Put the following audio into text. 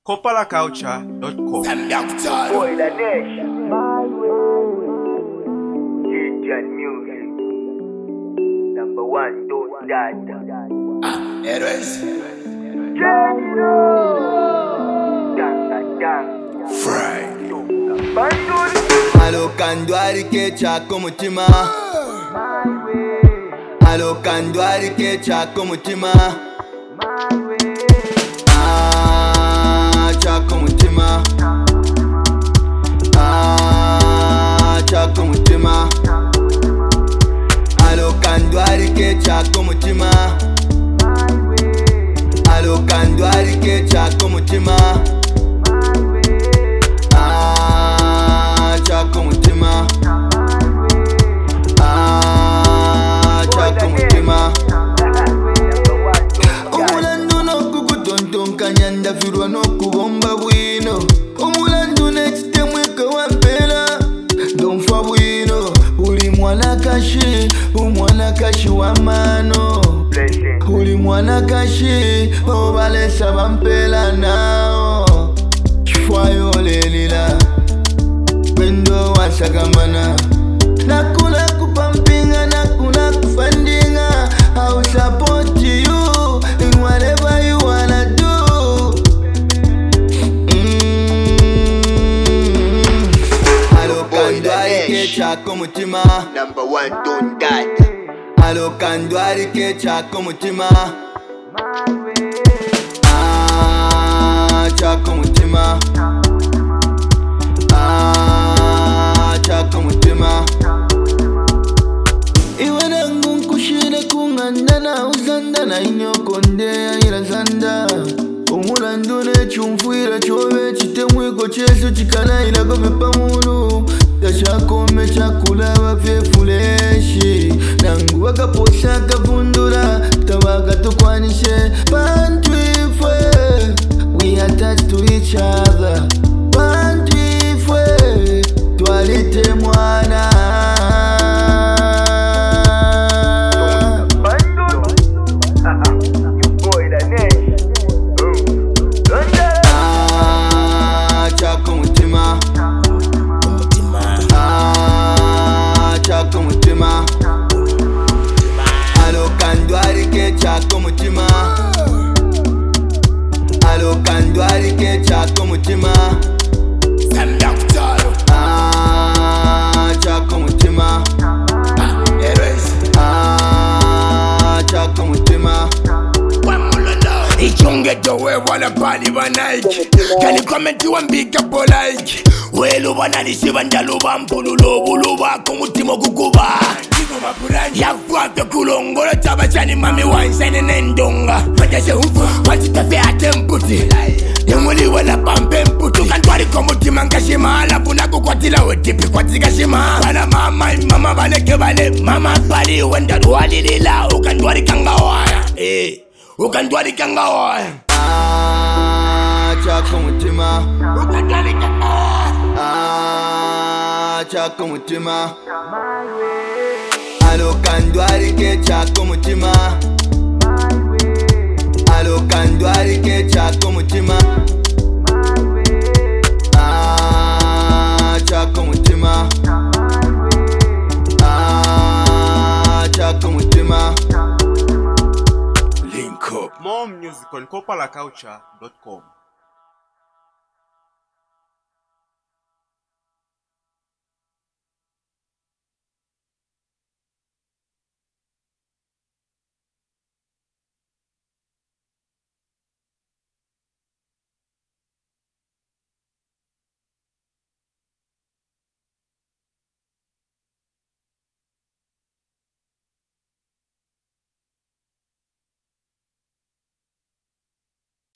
Kopalaculture.com. Boy, the nation. My way. Gideon music. Number one, don't die. Héroes. Fry. Alokandwari ke chako mutima. Alokandwari ke chako mutima. Chako mutima. Chako mutima. Alokandwari ke chako mutima. Alokandwari ke chako mutima. Chako mutima. Chako mutima. Omulandu nokukutonton kanyanda firwa nokubomba bwino. Omulandu nekitemweka wampera donfa bwino. Uli mwana kashi, umwana kashi wa mano. Uli mwana kashi, obalesa bampera nao. Shwayo lelila Wendo wasagamana. Nakula kupampinga, nakula kufandinga. I'll support you in whatever you wanna do. Alokandwari ke chako mutima. Number one, don't die. Alokandwari ke chako mutima. Chako mutima. Chako mutima. Iwe nangu nkushire kunganda na uzanda na inyokonde ya irazanda. Omulandu nechumfuira chove chitemwiko chesu chikana ilako vipamulu. Yachakome chakulaba fefuleshi. Nangu wakaposa kavundura tabaka tukwanishe. Bantu ifwe, we attached to each other. Bantu ifwe, twalite mwana. Boy, the nation. Chako mutima. Chako mutima. Alokandwari ke chako mutima. Alokandwari ke chako mutima. Chako mutima. Héroes. Chako mutima. Ichunge towe wala pali wa Nike. Kani komenti wambika po like. Welu wanalishi bandalu bampululo buluba kumutimo kukuba. Yafuato kulongolo tabachani mami wansene nendonga. Matase ufu watitafe atemputi. Yemuli wala pampe mputu. Kantwari komutima nkashima alafu nakukwatila wetipi kwatikashima. Wana mama baleke bale mama pali wendalu walilila ukantwari kangawaya. Ukantwari kangawaya. Chako mutima. Ukantwari kangawaya. Chako mutima. Alokandwari ke chako mutima. Alokandwari ke chako mutima. Chako mutima. Chako mutima. Link up. More music on Kopalaculture.com.